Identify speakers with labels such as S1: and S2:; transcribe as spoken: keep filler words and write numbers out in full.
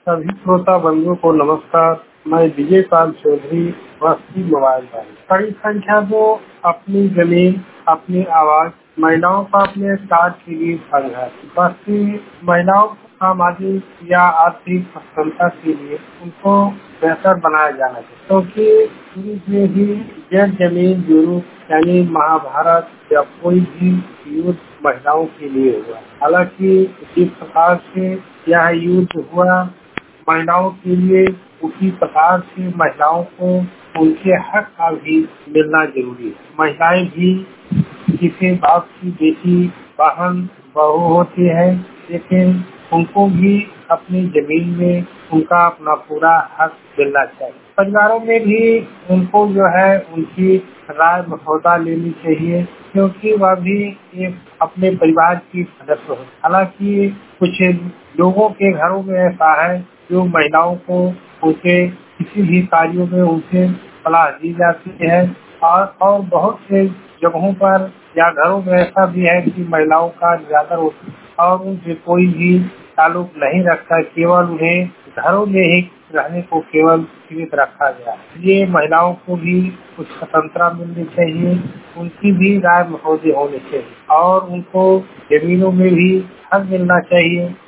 S1: सभी श्रोता बंधुओं को नमस्कार। मैं विजय पाल चौधरी, बस्ती मोबाइल पर। बड़ी संख्या में अपनी जमीन, अपनी आवाज महिलाओं का अपने कार्ड के लिए संघर्ष। बस्ती महिलाओं को सामाजिक या आर्थिक स्वतंत्रता के लिए उनको बेहतर बनाया जाना चाहिए, क्योंकि शुरू से ही जय जमीन जुनून यानी महाभारत या कोई भी युद्ध महिलाओं के लिए हुआ। हालांकि जिस प्रकार से यह युद्ध हुआ महिलाओं के लिए, उसी प्रकार से महिलाओं को उनके हक का भी मिलना जरूरी है। महिलाएं भी किसी बाप की बेटी, बहन, बहू होती है, लेकिन उनको भी अपनी जमीन में उनका अपना पूरा हक मिलना चाहिए। परिवारों में भी उनको जो है उनकी राय मसौदा लेनी चाहिए, क्योंकि वह भी एक अपने परिवार की सदस्य हो। हालांकि कुछ लोगों के घरों में ऐसा है जो महिलाओं को उनके किसी भी कार्यों में उनसे सलाह दी जाती है, और, और बहुत से जगहों पर या घरों में ऐसा भी है कि महिलाओं का ज्यादा और उनसे कोई भी ताल्लुक नहीं रखता, केवल उन्हें घरों में ही रहने को केवल सीमित रखा गया। ये महिलाओं को भी कुछ स्वतंत्रता मिलनी चाहिए, उनकी भी राय मसौदे होने चाहिए और उनको जमीनों में भी हक मिलना चाहिए।